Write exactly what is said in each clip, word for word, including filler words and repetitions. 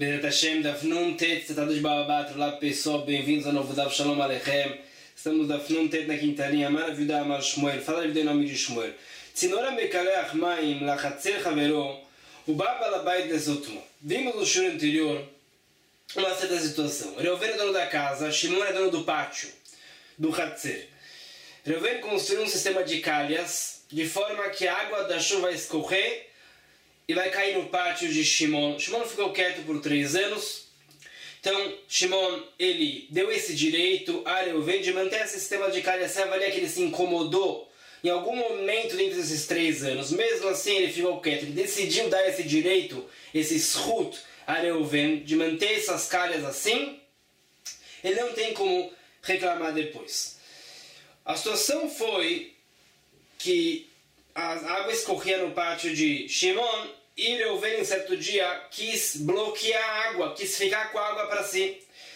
Bezat Hashem, Daf Nun Tet, Tratado de Baba Batra. Olá pessoal, bem-vindos ao novo Daf Shalom Aleichem. Estamos Daf Nun Tet na quinta linha, Maravilha Amar Shmuel, fala a vida em nome de Shmuel. Tzinora Mekaleach Maim, Lachatzer Havero, o Baba Labait Lesotmo. Vimos no show anterior uma certa situação. Reuven é dono da casa, Shimon é dono do pátio, do Hatzer. Reuven construiu um sistema de calhas, de forma que a água da chuva vai escorrer e vai cair no pátio de Shimon. Shimon ficou quieto por três anos. Então, Shimon, ele deu esse direito a Reuven de manter esse sistema de calhas. Você avalia que ele se incomodou em algum momento dentro desses três anos. Mesmo assim, ele ficou quieto. Ele decidiu dar esse direito, esse shut a Reuven, de manter essas calhas assim. Ele não tem como reclamar depois. A situação foi que a água escorria no pátio de Shimon e Reuven, em certo dia, quis bloquear a água, quis ficar com a água para si.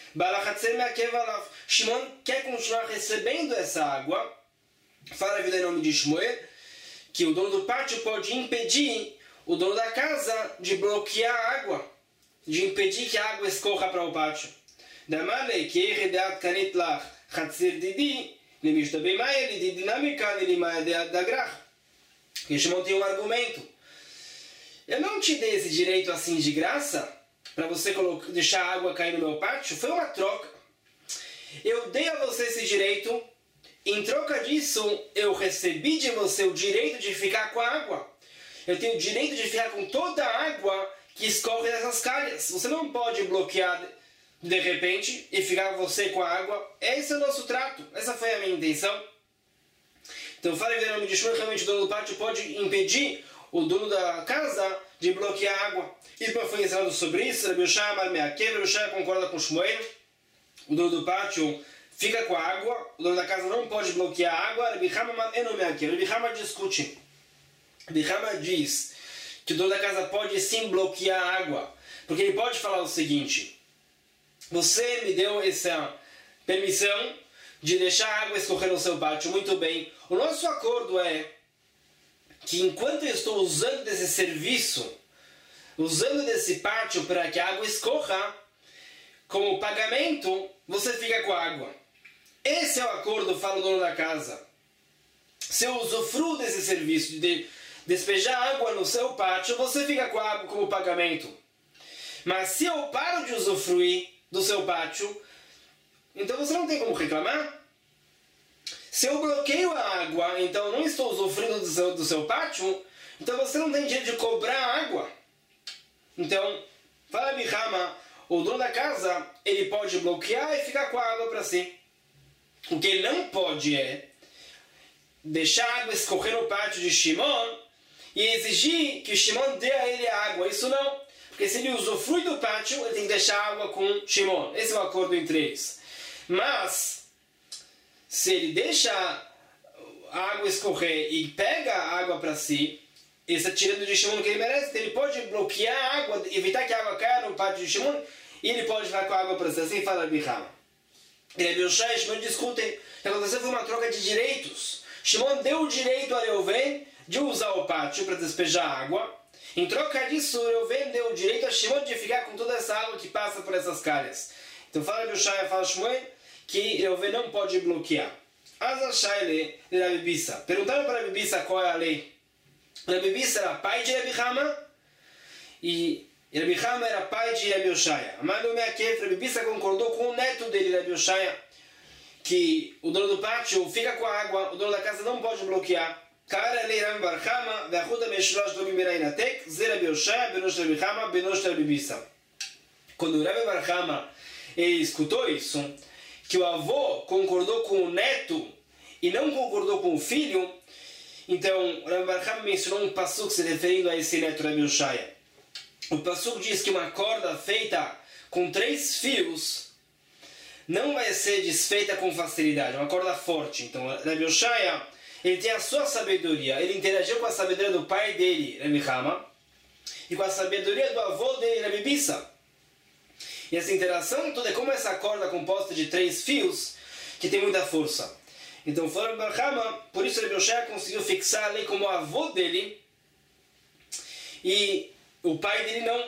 Shimon quer continuar recebendo essa água. Fala a vida em nome de Shmuel, que o dono do pátio pode impedir o dono da casa de bloquear a água, de impedir que a água escorra para o pátio. Damalei que redat kanit lach Hatzer didi lemishtabei mai li dinamika li mai da grach. Que Shimon tem um argumento. Eu não te dei esse direito assim de graça para você colocar, deixar a água cair no meu pátio. Foi uma troca. Eu dei a você esse direito. Em troca disso, eu recebi de você o direito de ficar com a água. Eu tenho o direito de ficar com toda a água que escorre dessas calhas. Você não pode bloquear de repente e ficar você com a água. Esse é o nosso trato. Essa foi a minha intenção. Então, fala em nome de Shmuel, realmente o dono do pátio pode impedir o dono da casa de bloquear a água. E depois foi ensinado sobre isso. Rabi Yoshaya Amar Me'akev, Rabi Yoshaya concorda com Shmuel. O dono do pátio fica com a água, o dono da casa não pode bloquear a água. Rabi Hama Amar Eno Me'akev. Rabi Hama discute. Rabi Hama diz que o dono da casa pode sim bloquear a água, porque ele pode falar o seguinte: você me deu essa permissão de deixar a água escorrer no seu pátio, muito bem. O nosso acordo é que enquanto eu estou usando desse serviço, usando desse pátio para que a água escorra, como pagamento, você fica com a água. Esse é o acordo, fala o dono da casa. Se eu usufruo desse serviço de despejar água no seu pátio, você fica com a água como pagamento. Mas se eu paro de usufruir do seu pátio, então você não tem como reclamar. Se eu bloqueio a água, então eu não estou usufruindo do seu, do seu pátio, então você não tem direito de cobrar água. Então, fala Bihama, o dono da casa, ele pode bloquear e ficar com a água para si. O que ele não pode é deixar a água escorrer no pátio de Shimon e exigir que Shimon dê a ele a água. Isso não. Porque se ele usufrui do pátio, ele tem que deixar a água com Shimon. Esse é o acordo entre eles. Mas se ele deixa a água escorrer e pega a água para si, ele está tirando de Shimon o que ele merece. Então ele pode bloquear a água, evitar que a água caia no pátio de Shimon, e ele pode ficar com a água para si. Assim fala Bihama. E Rabi Yoshaya e Shimon discutem. O que aconteceu foi uma troca de direitos. Shimon deu o direito a Reuven de usar o pátio para despejar água. Em troca disso, Reuven deu o direito a Shimon de ficar com toda essa água que passa por essas calhas. Então fala Rabi Yoshaya, fala Shmuel, que Reuven não pode bloquear. Azashaile de Rabi Bisa. Perguntaram para Rabi Bisa qual é a lei. Rabi Bisa era pai de Rabi Hama e Rabi Hama era pai de Rabi Yoshaya. Amado Me'akev, Rabi Bisa concordou com o neto dele, Rabi Yoshaya, que o dono do pátio fica com a água, o dono da casa não pode bloquear. Cara lei Rabi Bar Hama, ve'achuta me'shlosh domi merainatek, ze Rabi Yoshaya, benosh Rabi Hama, benosh Rabi Bisa. Quando Rabi Bar Hama ele escutou isso, que o avô concordou com o neto e não concordou com o filho, então Rabi Bar Hama mencionou um passuco se referindo a esse neto Rabi Yoshaya. O passuco diz que uma corda feita com três fios não vai ser desfeita com facilidade, uma corda forte. Então Rabi Yoshaya, ele tem a sua sabedoria, ele interagiu com a sabedoria do pai dele, Rabi Hama, e com a sabedoria do avô dele, Rabi Bisa. E essa interação toda é como essa corda composta de três fios, que tem muita força. Então, fora do Bar Hama, por isso Rabi Yoshaya conseguiu fixar a lei como o avô dele, e o pai dele não.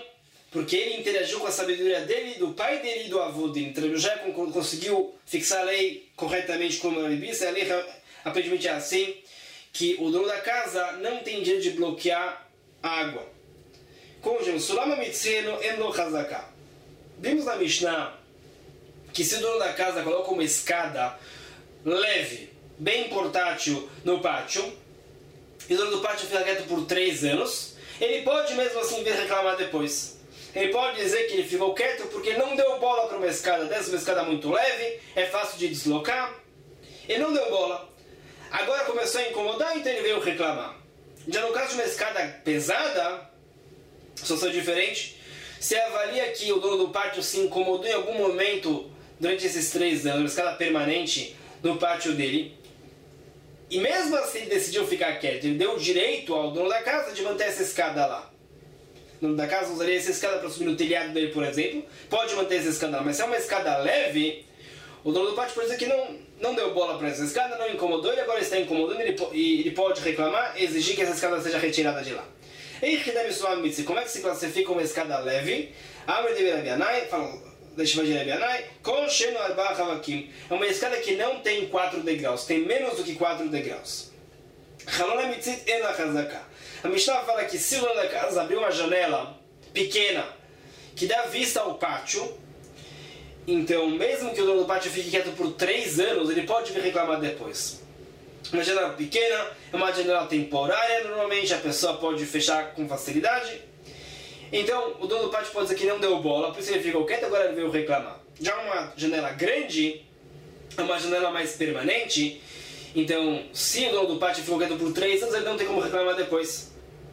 porque ele interagiu com a sabedoria dele, do pai dele e do avô dele. Então já conseguiu fixar a lei corretamente como ele disse. A lei aparentemente é assim, que o dono da casa não tem direito de bloquear a água. Como dizemos, Sulama Mitzeno Eno Chazaka. Vimos na Mishnah que se o dono da casa coloca uma escada leve, bem portátil no pátio, e o dono do pátio fica quieto por três anos, ele pode mesmo assim vir reclamar depois. Ele pode dizer que ele ficou quieto porque ele não deu bola para uma escada dessa, uma escada muito leve, é fácil de deslocar. Ele não deu bola. Agora começou a incomodar, então ele veio reclamar. Já no caso de uma escada pesada, situação diferente, você avalia que o dono do pátio se incomodou em algum momento durante esses três anos, uma escada permanente no pátio dele, e mesmo assim ele decidiu ficar quieto, ele deu o direito ao dono da casa de manter essa escada lá. O dono da casa usaria essa escada para subir no telhado dele, por exemplo, pode manter essa escada lá, mas se é uma escada leve, o dono do pátio pode dizer que não, não deu bola para essa escada, não incomodou, ele agora está incomodando, ele, e ele pode reclamar e exigir que essa escada seja retirada de lá. Como é que se classifica uma escada leve? Abre de Rabianai, fala, deixa eu ver Rabianai, com Sheno Arba Havakim. É uma escada que não tem quatro degraus, tem menos do que quatro degraus. Halona Mitzit Ena Chazaka. A Mishnah fala que se o dono da casa abrir uma janela pequena que dá vista ao pátio, então mesmo que o dono do pátio fique quieto por três anos, ele pode vir reclamar depois. Uma janela pequena é uma janela temporária, normalmente a pessoa pode fechar com facilidade. Então o dono do pátio pode dizer que não deu bola, por isso ele ficou quieto, agora ele veio reclamar. Já uma janela grande é uma janela mais permanente, então se o dono do pátio ficou quieto por três anos, ele não tem como reclamar depois.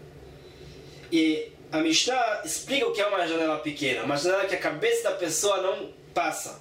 E a Mishnah explica o que é uma janela pequena, uma janela que a cabeça da pessoa não passa.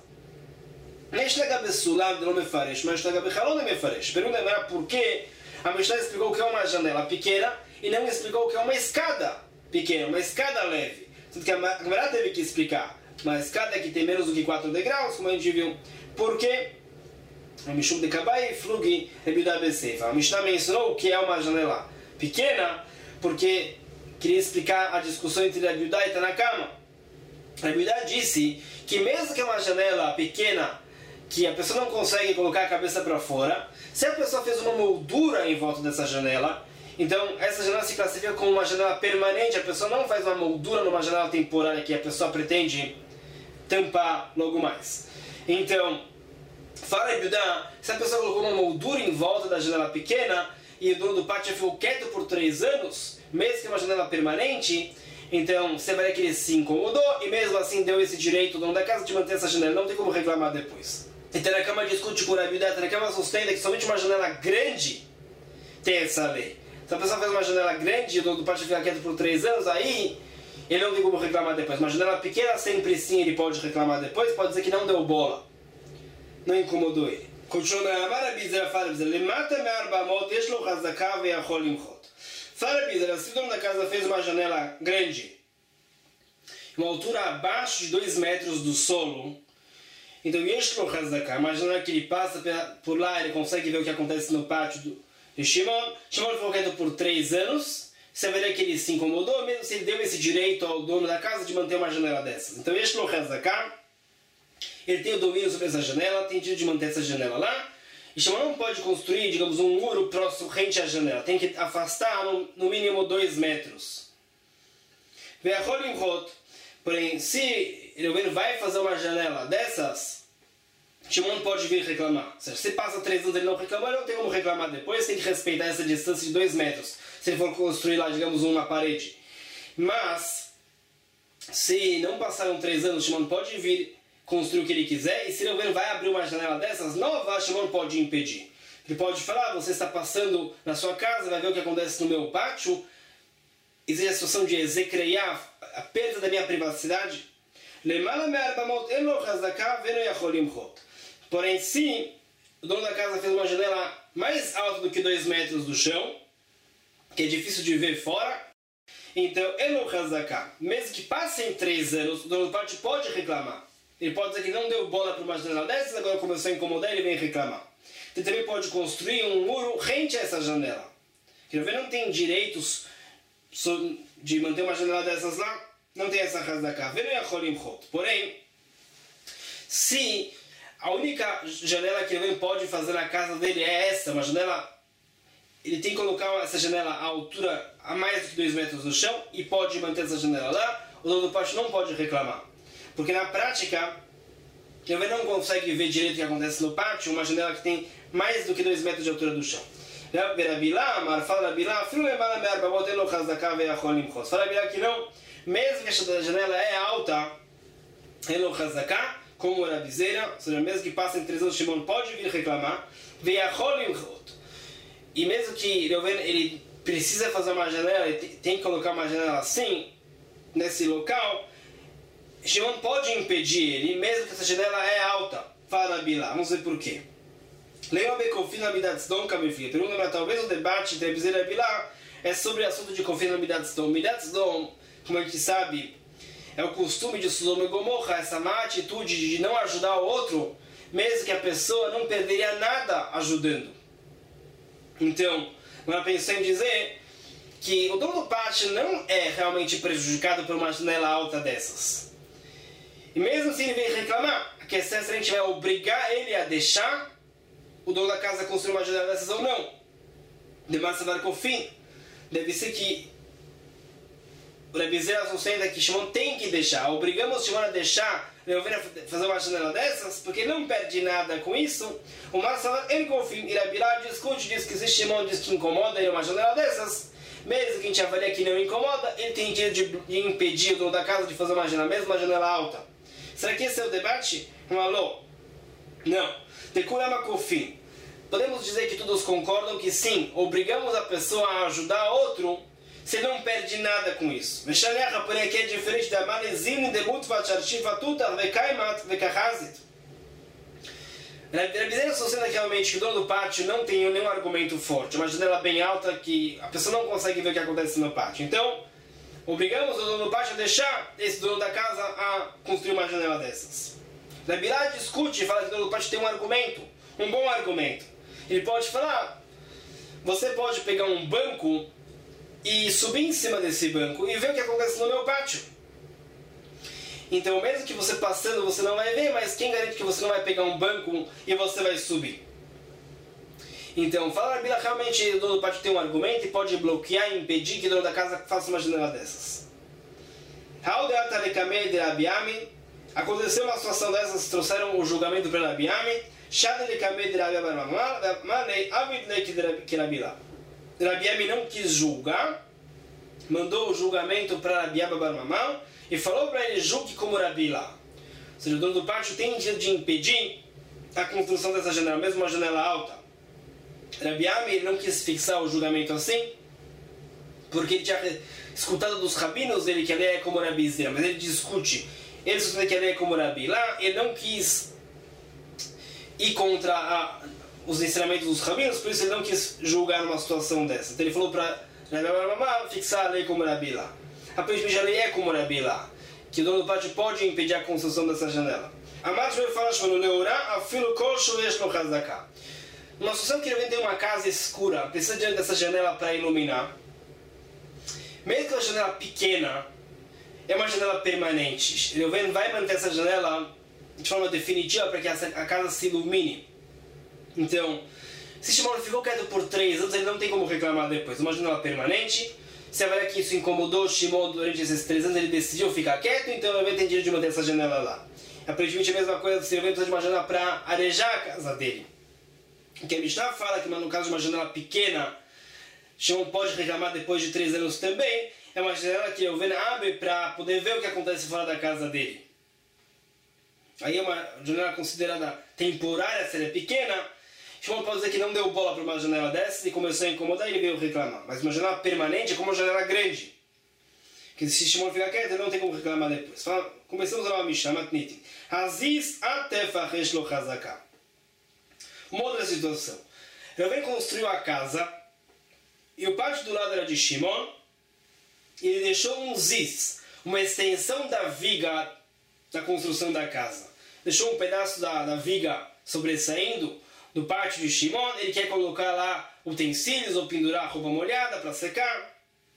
Pergunta por que a Mishnah explicou o que é uma janela pequena e não explicou o que é uma escada pequena, uma escada leve. Tanto que a Gemara teve que explicar uma escada que tem menos do que quatro degraus, como a gente viu. Por quê? A Mishum de Kabai Flugi Rebida Besefa. A Mishnah mencionou o que é uma janela pequena porque queria explicar a discussão entre Rabi Yudá e Tanakama. Rabi Yudá disse que mesmo que é uma janela pequena, que a pessoa não consegue colocar a cabeça para fora, se a pessoa fez uma moldura em volta dessa janela, então essa janela se classifica como uma janela permanente, a pessoa não faz uma moldura numa janela temporária que a pessoa pretende tampar logo mais. Então, fala Rabi Yudá, se a pessoa colocou uma moldura em volta da janela pequena e o dono do pátio ficou quieto por três anos, mesmo que é uma janela permanente, então você vai ver que ele se incomodou e mesmo assim deu esse direito ao dono da casa de manter essa janela, não tem como reclamar depois. E Tanakama discute com o Rabi Yudá, Tanakama sustenta que somente uma janela grande tem essa lei. Se a pessoa faz uma janela grande e o dono do pátio fica quieto por três anos, aí ele não tem como reclamar depois. Uma janela pequena, sempre sim, ele pode reclamar depois, pode dizer que não deu bola, não incomodou ele. Continuando, Rabi Yudá fala, Lemata me arbamot, yeshlo chazaka veyachol limchot. Fala Rabi Yudá, se o dono da casa fez uma janela grande, uma altura abaixo de dois metros do solo, então yeshlo chazaka, uma janela que ele passa por lá, ele consegue ver o que acontece no pátio do de Shimon. Shimon ficou quieto por três anos, você verá que ele se incomodou, mesmo se ele deu esse direito ao dono da casa de manter uma janela dessas. Então yeshlo chazaka, ele tem o domínio sobre essa janela, tem direito de manter essa janela lá. E Shimon não pode construir, digamos, um muro próximo rente à janela. Tem que afastar no, no mínimo dois metros. Porém, se ele vai fazer uma janela dessas, Shimon pode vir reclamar. Ou seja, se passa três anos e ele não reclamar, ele não tem como reclamar depois. Tem que respeitar essa distância de dois metros. Se ele for construir lá, digamos, uma parede. Mas, se não passaram três anos, Shimon pode vir construir o que ele quiser, e se ele vai abrir uma janela dessas nova, Shimon pode impedir. Ele pode falar, você está passando na sua casa, vai ver o que acontece no meu pátio, existe a situação de execreiar a perda da minha privacidade. Porém, se o dono da casa fez uma janela mais alta do que dois metros do chão, que é difícil de ver fora, então, mesmo que passem três anos, o dono do pátio pode reclamar. Ele pode dizer que não deu bola para uma janela dessas, agora começou a incomodar e ele vem reclamar. Ele também pode construir um muro rente a essa janela. Ele não tem direitos de manter uma janela dessas lá, não tem essa Hazdaka. Porém, se a única janela que ele pode fazer na casa dele é essa, uma janela, ele tem que colocar essa janela à altura a mais do que dois metros do chão e pode manter essa janela lá, o dono do pátio não pode reclamar. Porque na prática, ele não consegue ver direito o que acontece no pátio, uma janela que tem mais do que dois metros de altura do chão. Fala Rabilá que não, mesmo que a janela é alta, ele não Hazdaka, como Rabizeira, ou seja, mesmo que passe entre três anos, Shimon pode vir reclamar, e mesmo que ele precisa fazer uma janela, ele tem que colocar uma janela assim, nesse local, Shimon pode impedir ele, mesmo que essa janela é alta. Fala Rabilá, vamos ver por quê. Lembra bem confio na Midat Sdom, Kamifli. Pergunta, talvez o debate entre Rabizeira e Rabilá é sobre o assunto de confio na Midat Sdom. Midat Sdom, como a gente sabe, é o costume de Sodoma e Gomorra, essa má atitude de não ajudar o outro, mesmo que a pessoa não perderia nada ajudando. Então, ela pensou em dizer que o dono do pátio não é realmente prejudicado por uma janela alta dessas. E mesmo se ele vir reclamar, a questão é se a gente vai obrigar ele a deixar o dono da casa construir uma janela dessas ou não. Demais você vai com o fim. Deve ser que o Rabizeira sustenta que Shimon tem que deixar. Obrigamos Shimon a deixar ele fazer uma janela dessas, porque ele não perde nada com isso. O Marçal, ele confia. E Rabilá discute, diz que se Shimon diz que incomoda ele uma janela dessas, mesmo que a gente avalie que não incomoda, ele tem direito de impedir o dono da casa de fazer uma janela, mesmo uma janela alta. Será que esse é o debate? Um alô? Não. Tekulama Kofim. Podemos dizer que todos concordam que sim, obrigamos a pessoa a ajudar outro, você não perde nada com isso. Veshaniacha, porém, aqui é diferente da Malezim, Demut, Vacharchi, Vatuta, Vekaimat, Vekahazit. Rabizeira sustenta realmente que o dono do pátio não tem nenhum argumento forte, uma janela bem alta que a pessoa não consegue ver o que acontece no pátio. Então, obrigamos o dono do pátio a deixar esse dono da casa a construir uma janela dessas. Rabilá discute e fala que o dono do pátio tem um argumento, um bom argumento. Ele pode falar, você pode pegar um banco e subir em cima desse banco e ver o que acontece no meu pátio. Então, mesmo que você passando, você não vai ver, mas quem garante que você não vai pegar um banco e você vai subir? Então, fala Rabilá, realmente o dono do pátio tem um argumento e pode bloquear e impedir que o dono da casa faça uma janela dessas. Aconteceu uma situação dessas, trouxeram o julgamento para Rabi Ami. Rabi Ami não quis julgar, mandou o julgamento para Rabi Abba Bar Mamá e falou para ele, julgue como Rabi lá. Ou seja, o dono do pátio tem direito de impedir a construção dessa janela, mesmo uma janela alta. Rabi Ami não quis fixar o julgamento assim, porque ele tinha escutado dos rabinos dele que a lei é como Rabi Zera, mas ele discute. Ele escuta que a lei é como Rabi lá, ele não quis ir contra a, os ensinamentos dos rabinos, por isso ele não quis julgar uma situação dessa. Então ele falou para Rabi fixar a lei como Rabi lá. Aparentemente a lei é como Rabi lá, que o dono do pátio pode impedir a construção dessa janela. A Marshall fala uma situação que ele tem uma casa escura, precisa diante dessa janela para iluminar. Mesmo que uma janela pequena, é uma janela permanente. Ele vai manter essa janela de forma definitiva para que a casa se ilumine. Então, se Shimon ficou quieto por três anos, ele não tem como reclamar depois. Uma janela permanente, se avalia que isso incomodou Shimon durante esses três anos, ele decidiu ficar quieto, então ele tem direito de manter essa janela lá. Aparentemente a mesma coisa se ele precisa de uma janela para arejar a casa dele. O que a Mishnah fala que no caso de uma janela pequena, Shimon pode reclamar depois de três anos também, é uma janela que o Vena abre para poder ver o que acontece fora da casa dele. Aí é uma janela considerada temporária, se ela é pequena. Shimon pode dizer que não deu bola para uma janela dessa e começou a incomodar e ele veio reclamar. Mas uma janela permanente é como uma janela grande, que se Shimon ficar quieto, ele não tem como reclamar depois. Fala, começamos a uma Mishnah, Matnitin. Aziz atefachesh lo chazaka. Uma outra situação. Reuven construiu a casa e o pátio do lado era de Shimon e ele deixou um ziz, uma extensão da viga da construção da casa. Deixou um pedaço da, da viga sobressaindo do pátio de Shimon. Ele quer colocar lá utensílios ou pendurar roupa molhada para secar.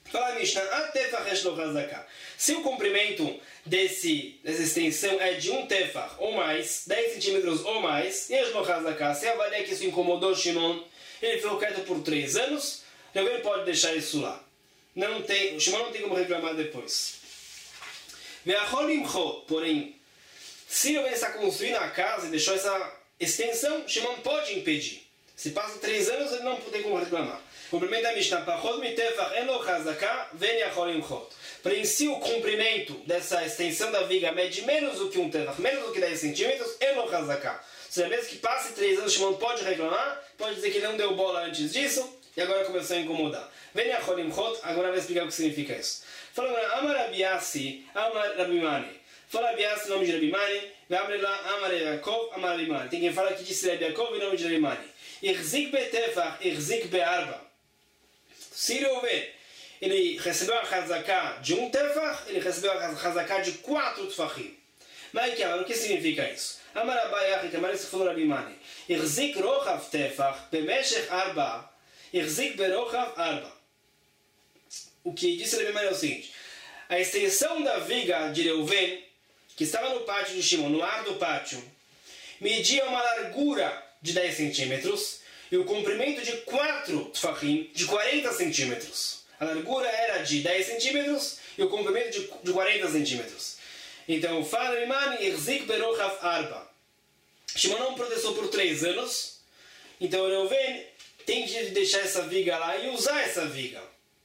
Fala a Mishnah, atefach yesh lo chazaka. Se o comprimento desse, dessa extensão é de um tefach ou mais, dez centímetros ou mais, yesh lo chazaka. Se avalia que isso incomodou Shimon, ele ficou quieto por três anos, ele pode deixar isso lá. Não tem, o Shimon não tem como reclamar depois. Ve'achol imchot, porém, se ele está construindo a casa e deixou essa extensão, Shimon pode impedir. Se passa três anos, ele não tem como reclamar. Comprimento da Mishnah, pachot mitefach en lo chazaka, ven yachol imchot. Porém, se o comprimento dessa extensão da viga mede menos do que um tefach, menos do que dez centímetros, en lo chazaka. Ou seja, mesmo que passe três anos, Shimon pode reclamar, pode dizer que ele não deu bola antes disso, e agora começou a incomodar. Ven yachol imchot, agora vai explicar o que significa isso. Fala agora, Amar Rabi Yassi, Amar Rabi Mani. Fala Rabi Yassi, nome de Rabi Mani, Amar Amar Yaakov, Amar Rabi Mani. Tem quem fala que disse Rabi Yaakov em nome de Rabi Mani. Irzik betefach, irzik be'arba. Se ele houver, ele recebeu a chazaká de um tefach, ele recebeu a chazaká de quatro tefachim. Mas o que significa isso? Amar Abayach, que Amar falou Rabi Mani. Irzik rochav tefach, bemeshech arba, irzik berochav arba. O que disse Rabi Mani é o seguinte: a extensão da viga de Reuven, que estava no pátio de Shimon, no ar do pátio, media uma largura de dez centímetros e o comprimento de quatro tefachim de quarenta centímetros. A largura era de dez centímetros e o comprimento de, de quarenta centímetros. Então, fala Rabi Mani, irzik berochav arba. Shimon não protestou por três anos, então Reuven tem de deixar essa viga lá e usar essa viga.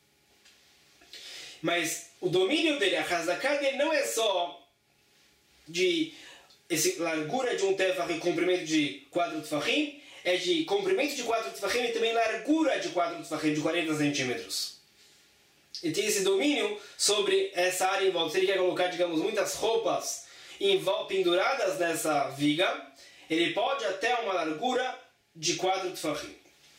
Mas o domínio dele, a chazaká dele, não é só de esse largura de um tefach e comprimento de quatro tefachim, é de comprimento de quatro tefachim e também largura de quatro tefachim, de quarenta centímetros. Ele tem esse domínio sobre essa área em volta. Se ele quer colocar, digamos, muitas roupas em volta, penduradas nessa viga, ele pode até uma largura de quatro tefachim.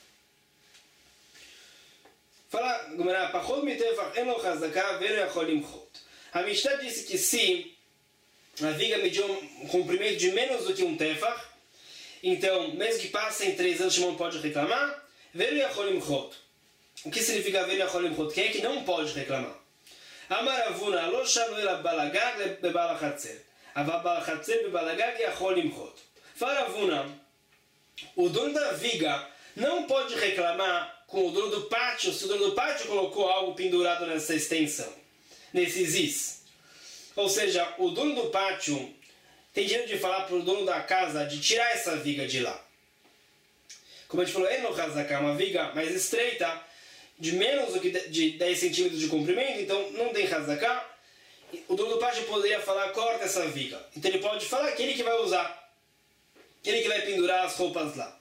Fala, Gumara, pachot mitefach en lo chazaka vero yachol imchot. A Mishnah disse que se a viga mediu um comprimento de menos do que um tefach, então, mesmo que passem três anos, Shimon pode reclamar. Vero yachol imchot. O que significa vero yachol imchot? Quem é que não pode reclamar? Amar Avuna, lo shanu ela balagag bebal achatzer. Ava bal achatzer bebalagag yachol imchot. Fala Avuna, o dono da viga não pode reclamar com o dono do pátio, se o dono do pátio colocou algo pendurado nessa extensão, nesse zis. Ou seja, o dono do pátio tem direito de falar para o dono da casa de tirar essa viga de lá. Como a gente falou, é no chazaká, uma viga mais estreita, de menos do que de dez centímetros de comprimento, então não tem chazaká. O dono do pátio poderia falar, corta essa viga. Então ele pode falar que ele que vai usar, ele que vai pendurar as roupas lá.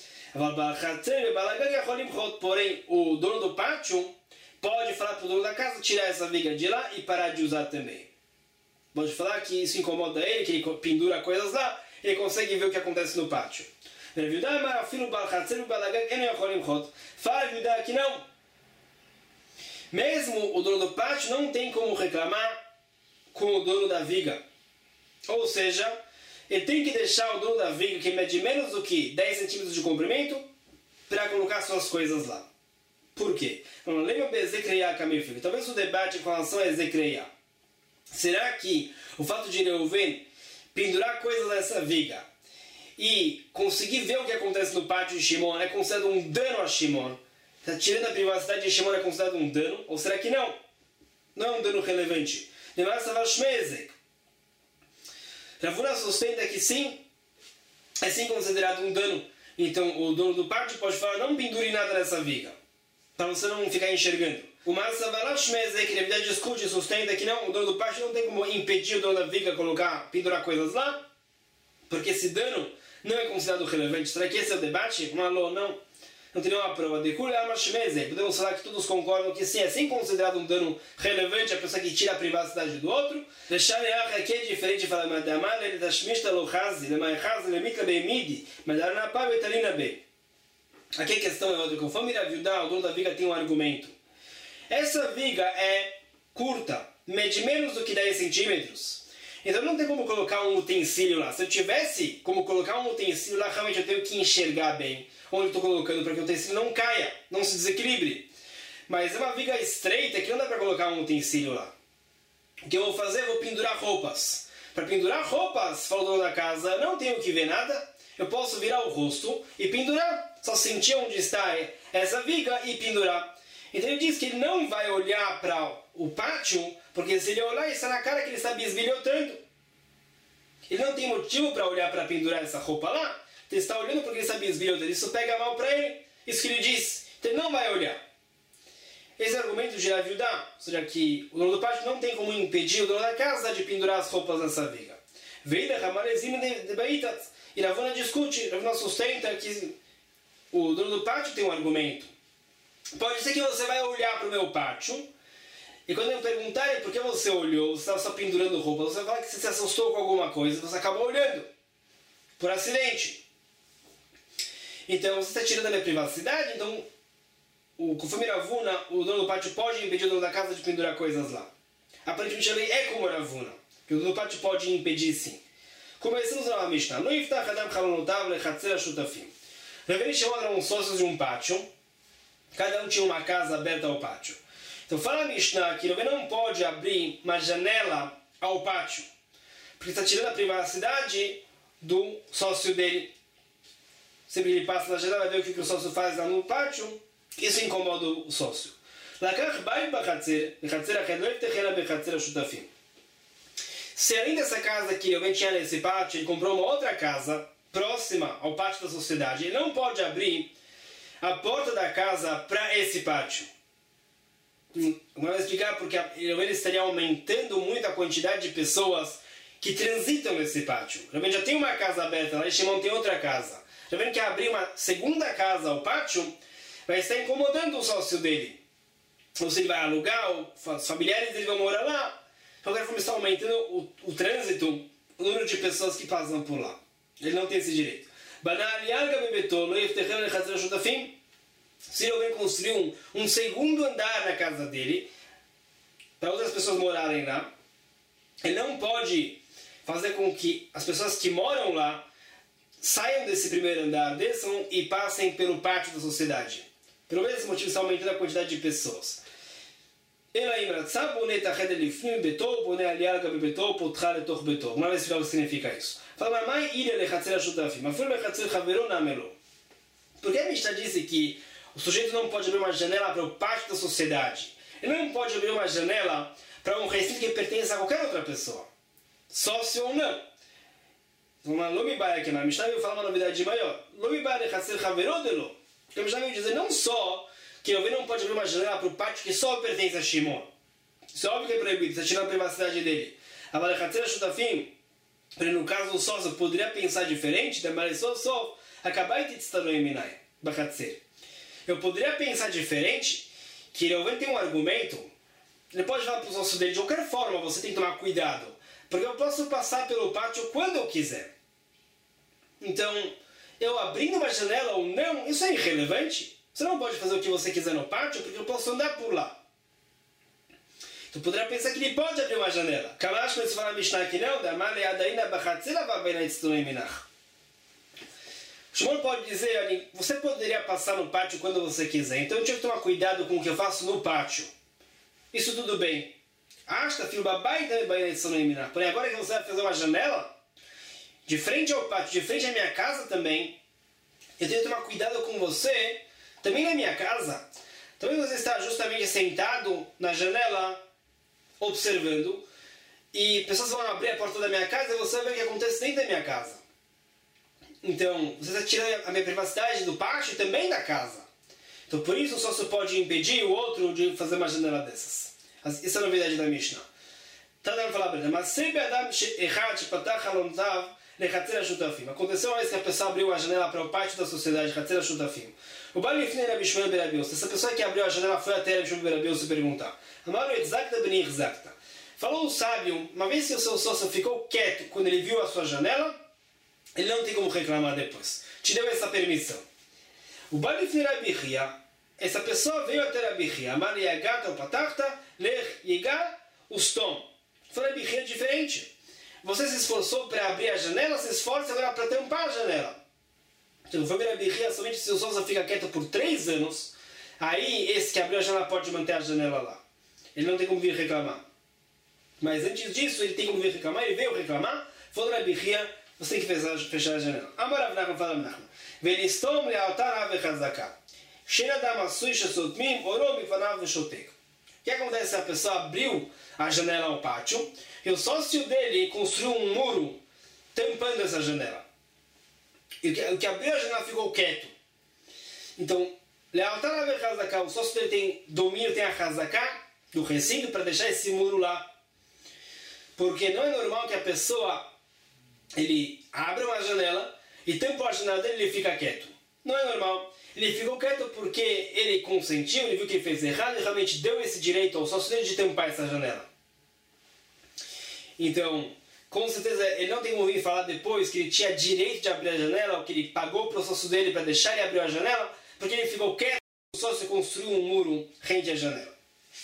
Porém, o dono do pátio pode falar para o dono da casa tirar essa viga de lá e parar de usar também. Pode falar que isso incomoda ele, que ele pendura coisas lá, ele consegue ver o que acontece no pátio. Fala que não. Mesmo o dono do pátio não tem como reclamar com o dono da viga. Ou seja, ele tem que deixar o dono da viga que mede menos do que dez centímetros de comprimento para colocar suas coisas lá. Por quê? Talvez o debate com relação a Ezekreia. Será que o fato de Reuven pendurar coisas nessa viga e conseguir ver o que acontece no pátio de Shimon é considerado um dano a Shimon? Está tirando a privacidade de Shimon, é considerado um dano? Ou será que não? Não é um dano relevante. Ravuna sustenta que sim, é sim considerado um dano. Então o dono do pátio pode falar, não pendure nada nessa viga, para você não ficar enxergando. O Massa Valashmeze, que na verdade discute e sustenta que não, o dono do pátio não tem como impedir o dono da viga colocar, pendurar coisas lá, porque esse dano não é considerado relevante. Será que esse é o debate? Uma lo, não. Não tem nenhuma prova. Podemos falar que todos concordam que sim, é sim considerado um dano relevante a pessoa que tira a privacidade do outro. Deixar aqui é diferente de falar, mas ele da shmishta lo chazi, le mai chazi, le mika be midi, mas dar na pá betalina be. Aqui a questão é outra. Conforme Rav Yudá, o dono da viga tem um argumento. Essa viga é curta, mede menos do que dez centímetros. Então não tem como colocar um utensílio lá. Se eu tivesse como colocar um utensílio lá, realmente eu tenho que enxergar bem onde eu estou colocando para que o utensílio não caia, não se desequilibre. mas é uma viga estreita que não dá para colocar um utensílio lá. O que eu vou fazer? Eu vou pendurar roupas. Para pendurar roupas, falou o dono da casa, não tenho que ver nada, eu posso virar o rosto e pendurar. Só sentir onde está essa viga e pendurar. Então ele diz que ele não vai olhar para o pátio, porque se ele olhar, está na cara que ele está bisbilhotando. Ele não tem motivo para olhar para pendurar essa roupa lá. Ele está olhando porque ele está bisbilhotando. Isso pega mal para ele. Isso que ele diz. Então ele não vai olhar. Esse é o argumento de Rav Yudá, ou seja, que o dono do pátio não tem como impedir o dono da casa de pendurar as roupas nessa viga. Veida Ramalezim de Baitas. E Ravuna discute, Ravuna sustenta que o dono do pátio tem um argumento. Pode ser que você vai olhar para o meu pátio, e quando eu perguntar por que você olhou, você estava só pendurando roupa, você vai falar que você se assustou com alguma coisa, você acabou olhando, por acidente. Então você está tirando a minha privacidade, então, o, conforme Ravuna, o dono do pátio pode impedir o dono da casa de pendurar coisas lá. Aparentemente a lei é como Ravuna, que o dono do pátio pode impedir sim. Começamos na Mishnah. Lo yiftach adam chalonotav lechatzer hashutafim. Ravuna chamou uns sócios de um pátio. Cada um tinha uma casa aberta ao pátio. Então fala a Mishnah que Ravuna não pode abrir uma janela ao pátio, porque está tirando a privacidade do sócio dele. Sempre que ele passa na janela, vai ver o que o sócio faz lá no pátio. Isso incomoda o sócio. Se além dessa casa que Reuven tinha nesse pátio, ele comprou uma outra casa próxima ao pátio da sociedade, ele não pode abrir a porta da casa para esse pátio. Vamos explicar porque Reuven estaria aumentando muito a quantidade de pessoas que transitam nesse pátio. Reuven já tem uma casa aberta, lá Shimon tem outra casa. Reuven quer abrir uma segunda casa ao pátio, vai estar incomodando o sócio dele. Ou se ele vai alugar, os familiares dele vão morar lá. Então, agora está aumentando o, o trânsito, o número de pessoas que passam por lá. Ele não tem esse direito. Se ele alguém construir um, um segundo andar na casa dele, para outras pessoas morarem lá, ele não pode fazer com que as pessoas que moram lá saiam desse primeiro andar, desçam e passem pelo pátio da sociedade. Pelo mesmo motivo está aumentando a quantidade de pessoas. Uma vez explicar o que significa isso. Fala, mas ilha lechatzer ashutafim, mas foi lechatzer chaverou namelo. Por que a Mishnah disse que o sujeito não pode abrir uma janela para o pátio da sociedade? Ele não pode abrir uma janela para um recinto que pertence a qualquer outra pessoa, sócio ou não. Uma lomibai aqui na Mishnah veio falar uma novidade maior. Lomibai lechatzer chaverou delo. Porque a Mishnah veio dizer não só que Reuven não pode abrir uma janela para o pátio que só pertence a Shimon. Isso é óbvio que é proibido, está tirando a privacidade dele. Agora, Chatzer Shutafim, no caso do sócio, poderia pensar diferente, mas só só acabar de estar no Eminai, Bachatzer. Eu poderia pensar diferente, que Reuven tem um argumento, ele pode falar para o sócio dele, de qualquer forma, você tem que tomar cuidado, porque eu posso passar pelo pátio quando eu quiser. Então, eu abrindo uma janela ou não, isso é irrelevante. Você não pode fazer o que você quiser no pátio, porque eu posso andar por lá. Tu poderia pensar que ele pode abrir uma janela. Kamash, quando se fala Mishnah aqui não, da Maleadaina Bachatzela Vabeina Itztunei Minach. Shimon pode dizer, olha, você poderia passar no pátio quando você quiser, então eu tinha que tomar cuidado com o que eu faço no pátio. Isso tudo bem. Ashta, filho, babai também Baina Itztunei Minach. Porém, agora que você vai fazer uma janela, de frente ao pátio, de frente à minha casa também, eu tenho que tomar cuidado com você. Também na minha casa, também você está justamente sentado na janela, observando, e pessoas vão abrir a porta da minha casa e você vai ver o que acontece dentro da minha casa. Então, você está tirando a minha privacidade do pátio e também da casa. Então, por isso, o sócio pode impedir o outro de fazer uma janela dessas. Essa é a novidade da Mishnah. Tá dando falar para ele, mas se Adam Echad Patach Alontav Lechatzer Ashutafim. Aconteceu uma vez que a pessoa abriu a janela para o pátio da sociedade, Chatzer Ashutafim. O Balifnei Rabi Shmuel ben Rabi Yossi. Essa pessoa que abriu a janela foi até Rabi Shmuel ben Rabi Yossi perguntar. Amaru Etzakta ben Irzakta. Falou o sábio, uma vez que o seu sócio ficou quieto quando ele viu a sua janela, ele não tem como reclamar depois. Te deu essa permissão. O Balifnei Rabi Chia, essa pessoa veio até Rabi Chia. Amar Yagata o Patachta, Lech Yiga Ustom. Foi Rabi Chia diferente. Você se esforçou para abrir a janela, se esforça agora para tampar a janela. Então, foi Rabi Chia, somente se o sócio fica quieto por três anos, aí esse que abriu a janela pode manter a janela lá. Ele não tem como vir reclamar. Mas antes disso, ele tem como vir reclamar, ele veio reclamar, falou na birria, você tem que fechar, fechar a janela. Amar Avnachman fala Avnachman. Venistom lealtar ave chazaka. Sheina damasui shesotmim oro mifanav veshotek. O que acontece se a pessoa abriu a janela ao pátio e o sócio dele construiu um muro tampando essa janela? E o que, o que abriu a janela ficou quieto. Então, lealtar ave chazaka, o sócio dele tem domínio, tem a chazaka do recinto para deixar esse muro lá. Porque não é normal que a pessoa ele abra uma janela e tampa a janela dele e ele fica quieto. Não é normal. Ele ficou quieto porque ele consentiu, ele viu que ele fez errado e realmente deu esse direito ao sócio dele de tampar essa janela. Então, com certeza, ele não tem como ouvir falar depois que ele tinha direito de abrir a janela ou que ele pagou para o sócio dele para deixar ele abrir a janela porque ele ficou quieto e o sócio construiu um muro rente à janela.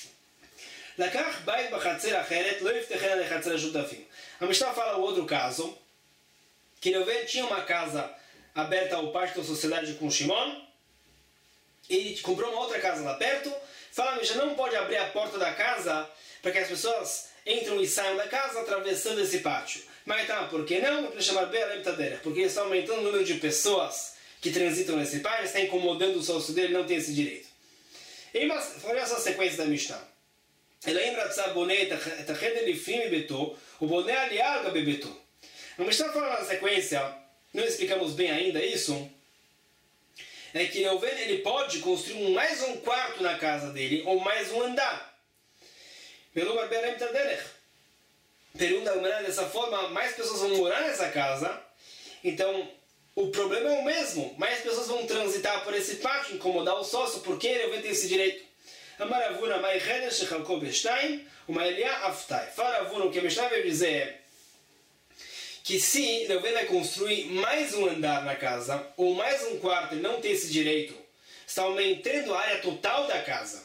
לקח בית בחצר אחרת, לא יפתחנה לחצר השותפים. A Mishnah fala o outro caso, que Reuven tinha uma casa aberta ao pátio da sociedade com Shimon, e ele comprou uma outra casa lá perto, fala a Mishnah, não pode abrir a porta da casa para que as pessoas entram e saiam da casa atravessando esse pátio. Mas tá, por que não? Para chamar Be'alem Taderech, porque ele está aumentando o número de pessoas que transitam nesse pátio, está incomodando o sócio dele, não tem esse direito. E olha essa sequência da Mishnah. אלא אם רצה בונה את החדר לפנים מביתו, הוא בונה עלייה על גבי ביתו. A Mishnah fala na sequência, não explicamos bem ainda isso, é que Reuven ele pode construir mais um quarto na casa dele, ou mais um andar. Pelo Barberem Taderech. Pergunta a dessa forma, mais pessoas vão morar nessa casa, então o problema é o mesmo, mais pessoas vão transitar por esse pátio, incomodar o sócio, porque Reuven tem esse direito. Amar Avuna, mai cheder shechalko b'shtayim, uma Eliá aftai. Fala Avuna, o que a Mishnah veio dizer é que se Reuven vai construir mais um andar na casa, ou mais um quarto, ele não tem esse direito, está aumentando a área total da casa.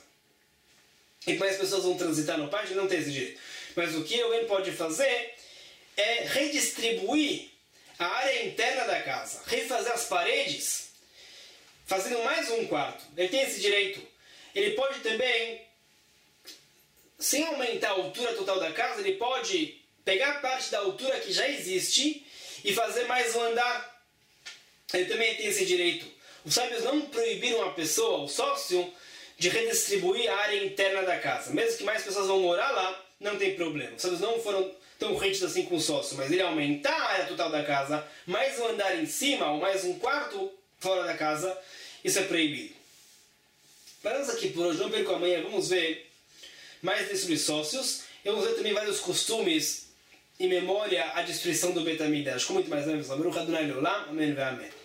E mais pessoas vão transitar no pátio, ele não tem esse direito. Mas o que Reuven pode fazer é redistribuir a área interna da casa, refazer as paredes, fazendo mais um quarto. Ele tem esse direito. Ele pode também, sem aumentar a altura total da casa, ele pode pegar parte da altura que já existe e fazer mais um andar. Ele também tem esse direito. Os sábios não proibiram a pessoa, o sócio, de redistribuir a área interna da casa. Mesmo que mais pessoas vão morar lá, não tem problema. Os sábios não foram tão rígidos assim com o sócio, mas ele aumentar a área total da casa, mais um andar em cima, ou mais um quarto fora da casa, isso é proibido. Paramos aqui por hoje, não perco amanhã, vamos ver mais sobre sócios e vamos ver também vários costumes em memória à destruição do Beit HaMikdash. Com muito mais, né, pessoal? Baruch Adonai Leolam, amém ve amém.